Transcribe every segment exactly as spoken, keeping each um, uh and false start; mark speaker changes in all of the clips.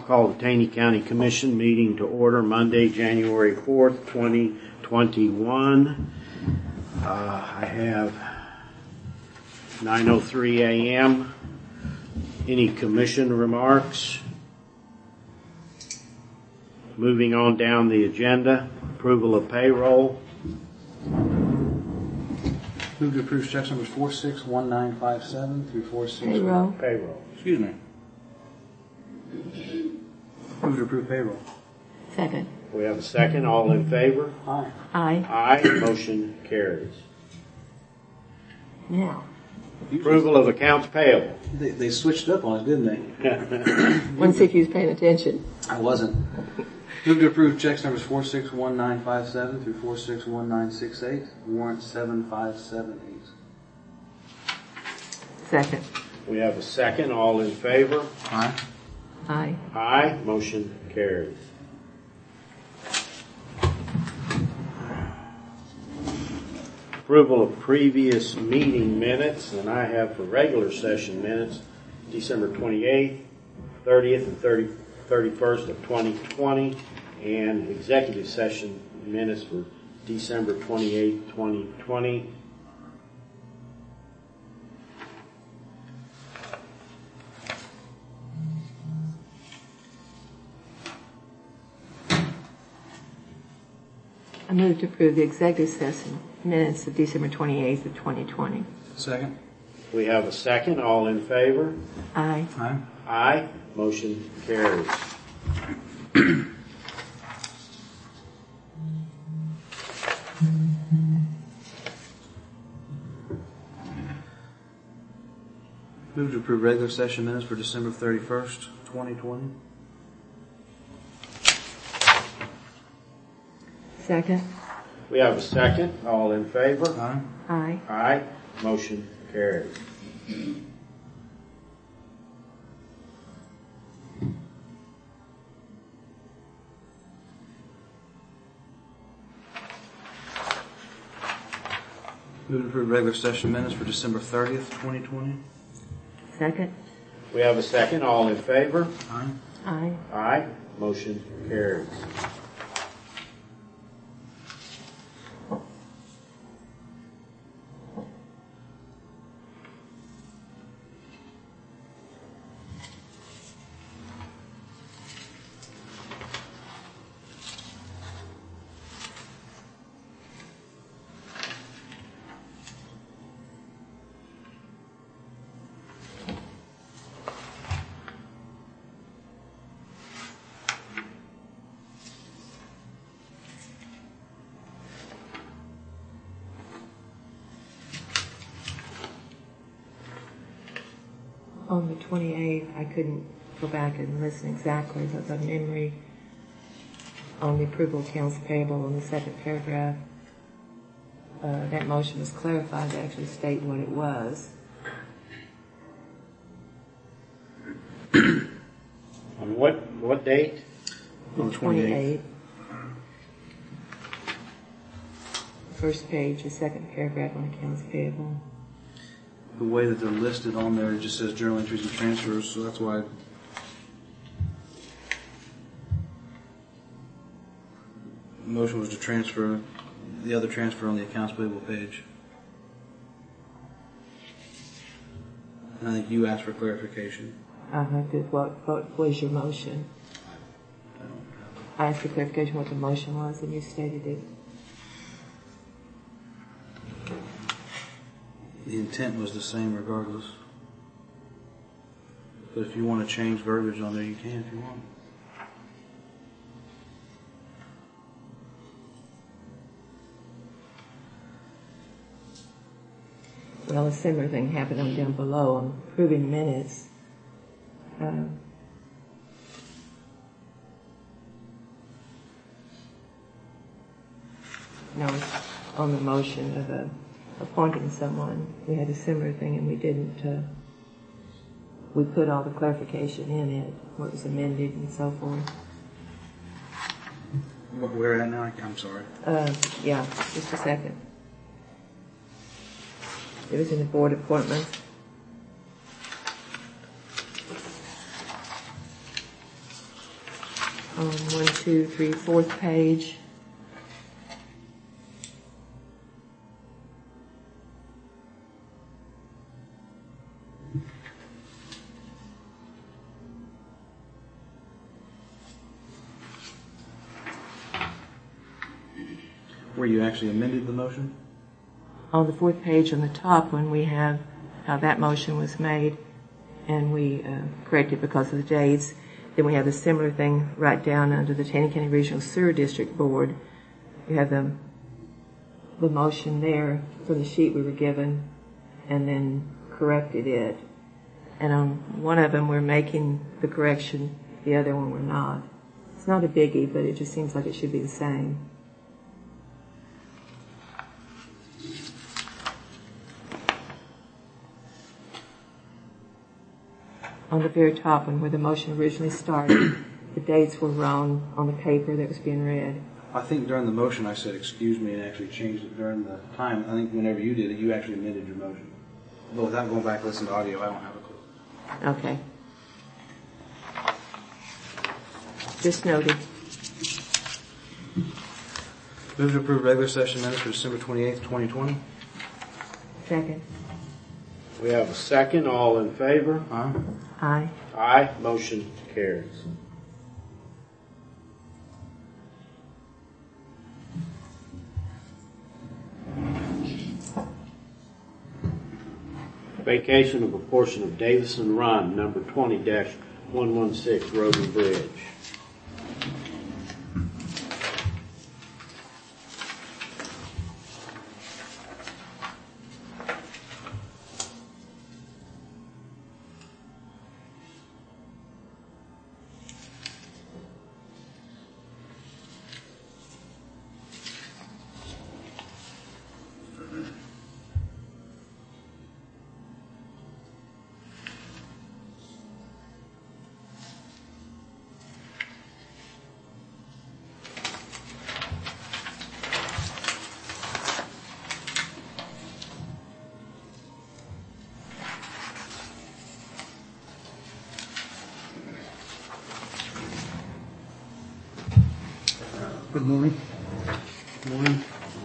Speaker 1: call the Taney County Commission meeting to order Monday, January fourth, twenty twenty-one. Uh, I have nine oh three a.m. Any commission remarks? Moving on down the agenda, approval of payroll.
Speaker 2: Move to approve checks numbers four six one nine five seven through four six.
Speaker 3: Payroll.
Speaker 1: Payroll.
Speaker 2: Excuse me. Move to approve payroll.
Speaker 3: Second.
Speaker 1: We have a second. All in favor?
Speaker 2: Aye.
Speaker 3: Aye.
Speaker 1: Aye. Motion carries.
Speaker 3: Now,
Speaker 1: Approval of accounts payable.
Speaker 2: They, they switched up on us, didn't they?
Speaker 3: want to see if you was paying attention.
Speaker 2: I wasn't. Move to approve checks numbers four six one nine five seven through four six one nine six eight, warrant seven five seven eight.
Speaker 3: Second.
Speaker 1: We have a second. All in favor?
Speaker 2: Aye.
Speaker 3: Aye.
Speaker 1: Aye. Motion carries. Approval of previous meeting minutes, and I have for regular session minutes December twenty-eighth, thirtieth, and thirty, thirty-first of twenty twenty, and executive session minutes for December twenty-eighth, twenty twenty.
Speaker 3: I move to approve the executive session minutes of December twenty-eighth of twenty twenty.
Speaker 2: Second.
Speaker 1: We have a second. All in favor?
Speaker 3: Aye.
Speaker 2: Aye.
Speaker 1: Aye. Motion carries.
Speaker 2: Move to approve regular session minutes for December thirty-first, twenty twenty.
Speaker 3: Second.
Speaker 1: We have a second. All in favor?
Speaker 2: Aye.
Speaker 3: Aye.
Speaker 1: Aye. Motion carries.
Speaker 2: Move to approve regular session minutes for December thirtieth, twenty twenty.
Speaker 3: Second.
Speaker 1: We have a second. All in favor?
Speaker 2: Aye.
Speaker 3: Aye.
Speaker 1: Aye. Motion carries.
Speaker 3: On the twenty-eighth, I couldn't go back and listen exactly, but by memory, on the approval of accounts payable in the second paragraph, uh, that motion was clarified to actually state what it was.
Speaker 1: On what, what date?
Speaker 2: On the twenty-eighth.
Speaker 3: First page, the second paragraph on accounts payable.
Speaker 2: The way that they're listed on there, it just says journal entries and transfers, so that's why. The motion was to transfer the other transfer on the accounts payable page. And I think you asked for clarification.
Speaker 3: Uh-huh, good. What, what was your motion? I asked for clarification what the motion was, and you stated it.
Speaker 2: The intent was the same regardless. But if you want to change verbiage on there, you can if you want.
Speaker 3: Well, a similar thing happened on down below on approving minutes. Uh, no, it's on the motion of uh, appointing someone. We had a similar thing, and we didn't. Uh, we put all the clarification in it, what was amended and so forth.
Speaker 2: Where at now? I'm sorry.
Speaker 3: Uh, yeah, just a second. It was in the board appointments. on one, two, three, fourth page.
Speaker 2: Where you actually amended the motion?
Speaker 3: On the fourth page on the top, when we have how that motion was made, and we uh, corrected because of the dates, then we have a similar thing right down under the Taney County Regional Sewer District Board. You have the, the motion there from the sheet we were given, and then corrected it. And on one of them we're making the correction, the other one we're not. It's not a biggie, but it just seems like it should be the same. On the very top one where the motion originally started, the dates were wrong on the paper that was being read.
Speaker 2: I think during the motion I said excuse me and actually changed it during the time. I think whenever you did it, you actually amended your motion. But without going back and listening to audio, I don't have a clue.
Speaker 3: Okay. Just noted.
Speaker 2: Move to approve regular session minutes for December twenty-eighth, twenty twenty.
Speaker 3: Second.
Speaker 1: We have a second. All in favor?
Speaker 2: Aye.
Speaker 3: Aye.
Speaker 1: Aye. Motion carries. Vacation of a portion of Davison Run, number twenty dash one sixteen, Road and Bridge.
Speaker 4: Good morning.
Speaker 2: Good morning.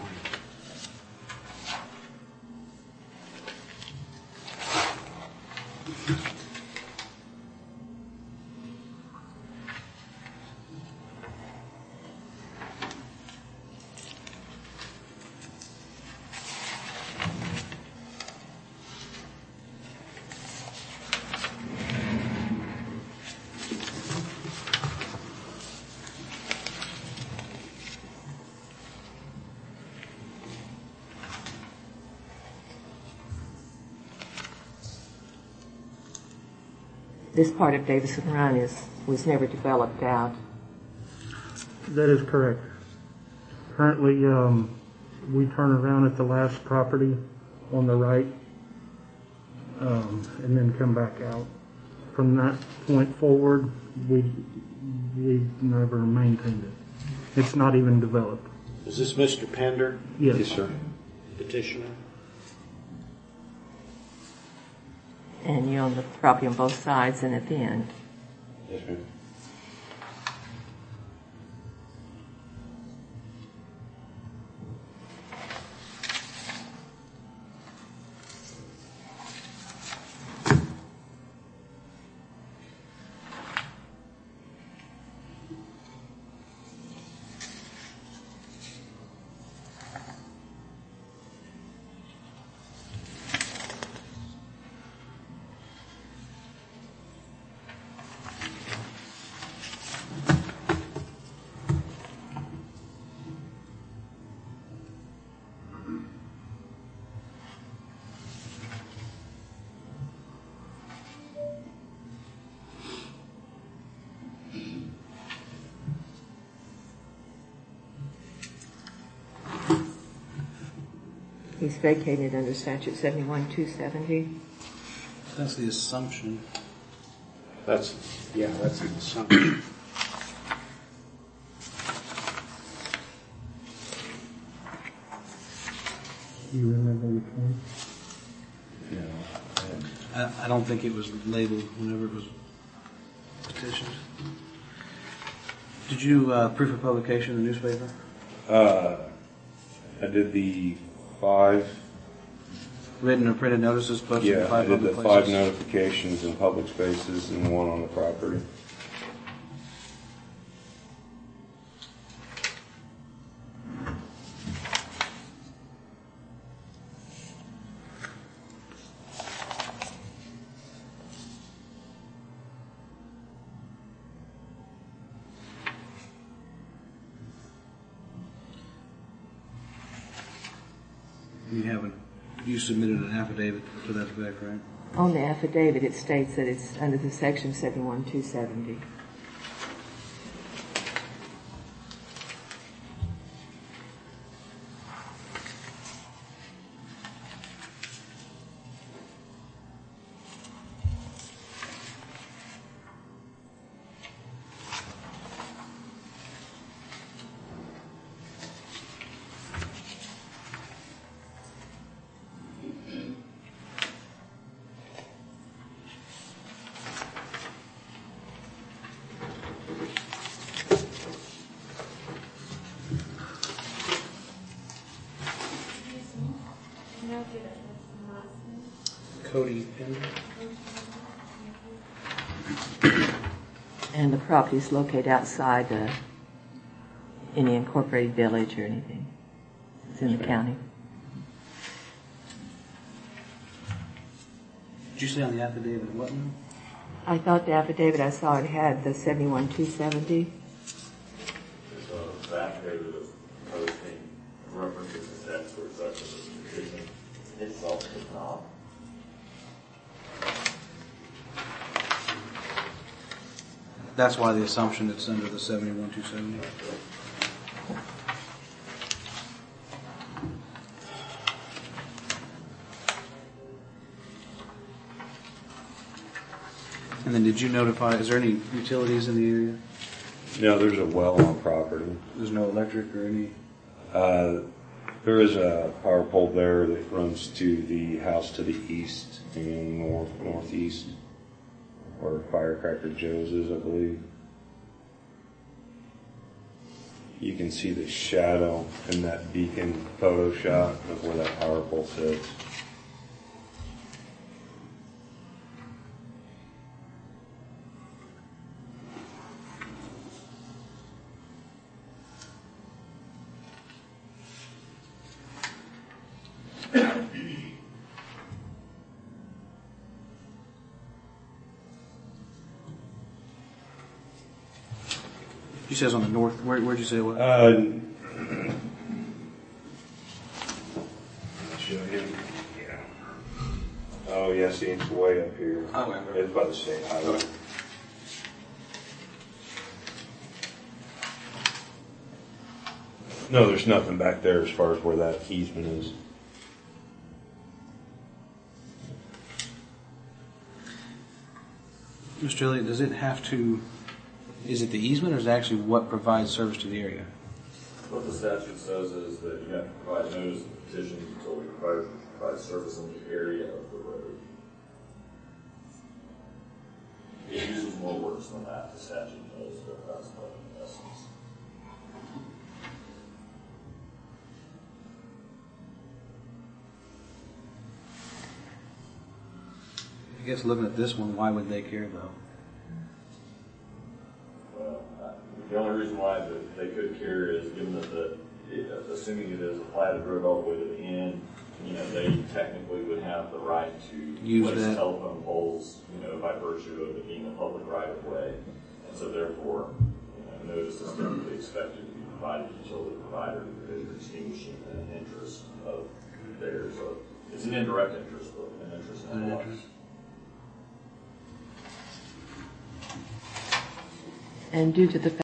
Speaker 3: This part of Davison Run is was never developed out.
Speaker 4: That is correct. Currently, um, we turn around at the last property on the right, um, and then come back out. From that point forward, we we never maintained it. It's not even developed.
Speaker 1: Is this Mister Pender?
Speaker 4: Yes,
Speaker 2: Yes, sir.
Speaker 1: Petitioner?
Speaker 3: And you own the property on both sides and at the end.
Speaker 1: Yes, ma'am.
Speaker 3: He's vacated under statute seventy-one two seventy.
Speaker 2: That's the assumption.
Speaker 1: That's, yeah, that's an assumption.
Speaker 4: Do you remember which one?
Speaker 2: I, I don't think it was labeled whenever it was petitioned. Did you uh, proof of publication in the newspaper?
Speaker 5: Uh, I did the five,
Speaker 2: Written or printed notices posted in
Speaker 5: yeah, I
Speaker 2: five
Speaker 5: did
Speaker 2: public
Speaker 5: the
Speaker 2: places?
Speaker 5: five notifications in public spaces and one on the property.
Speaker 2: You haven't, you submitted an affidavit to that effect, right?
Speaker 3: On the affidavit, it states that it's under the section seventy-one two seventy.
Speaker 2: Cody Pender.
Speaker 3: And the property is located outside uh, any incorporated village or anything. It's in the county.
Speaker 2: Did you say on the affidavit what now?
Speaker 3: I thought the affidavit I saw it had the seventy-one two seventy.
Speaker 6: There's a affidavit of posting references to text or such as a petition itself does not.
Speaker 2: That's why the assumption it's under the seventy-one two seventy. And then did you notify, is there any utilities in the area?
Speaker 5: No, there's a well on property.
Speaker 2: There's no electric or any?
Speaker 5: Uh, there is a power pole there that runs to the house to the east and north northeast, where Firecracker Joe's is, I believe. You can see the shadow in that beacon photo shot of where that power pole sits.
Speaker 2: You said it's on the north, where, where'd you say it was?
Speaker 5: Uh, show you. Yeah. Oh, yeah, see, it's way up here.
Speaker 2: Oh, okay.
Speaker 5: It's by the state highway. No, there's nothing back there as far as where that easement is.
Speaker 2: Mister Elliott, does it have to, is it the easement or is it actually what provides service to the area?
Speaker 6: What the statute says is that you have to provide notice of petitions until we provide, provide service in the area of the road. It uses more words than that, the statute knows, but that's what in essence.
Speaker 2: I guess looking at this one, why would they care though?
Speaker 6: Well, uh, the only reason why that they could care is given that the, it, assuming it is a platted road all the way to the end, you know, they technically would have the right to
Speaker 2: Use
Speaker 6: place
Speaker 2: that.
Speaker 6: telephone poles, you know, by virtue of it being a public right of way. And so therefore, you know, notice is typically expected to be provided to the utility provider because you're extinguishing an interest of theirs. So it's an indirect interest, but an interest
Speaker 2: An
Speaker 6: nonetheless.
Speaker 2: interest.
Speaker 3: And due to the